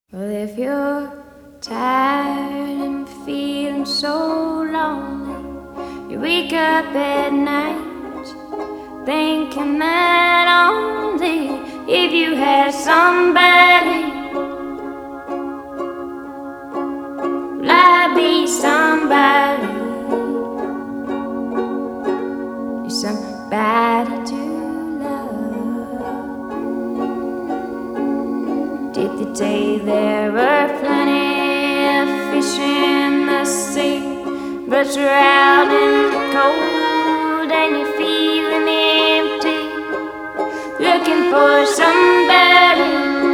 Well, if you're tired and feeling so lonely, you wake up at night thinking that only if you had somebody, will I be somebody, somebody to love. Did they say there were plenty of fish in the sea, but you're out in the cold and you're feeling empty, looking for somebody?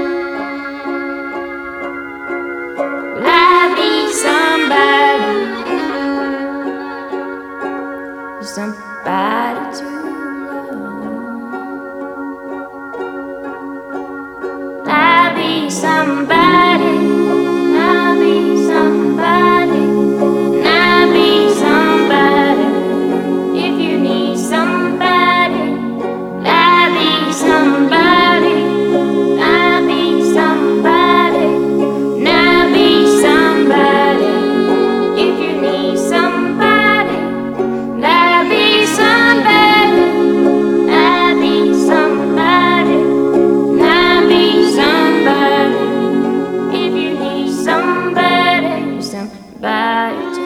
Will I be somebody, somebody to love? I'll be somebody, I'll be somebody, I'll be somebody. If you need somebody, I'll be somebody, I'll be somebody, I'll be somebody. If you need somebody, I'll be somebody, I'll be somebody, I'll be somebody. If you need somebody, somebody to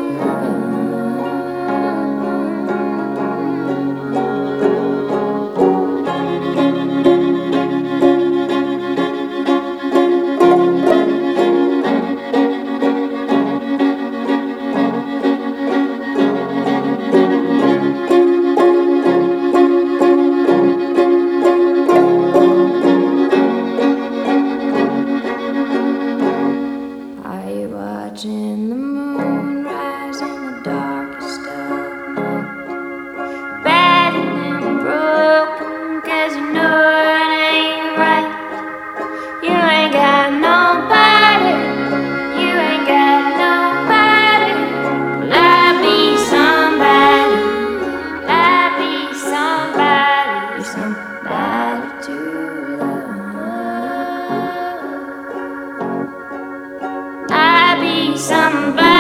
Are you watching the moon rise on the darkest of night? Battered and broken, 'cause you know it ain't right. You ain't got nobody, you ain't got nobody. Will I be somebody, I'll be somebody, somebody to love. I'll be somebody.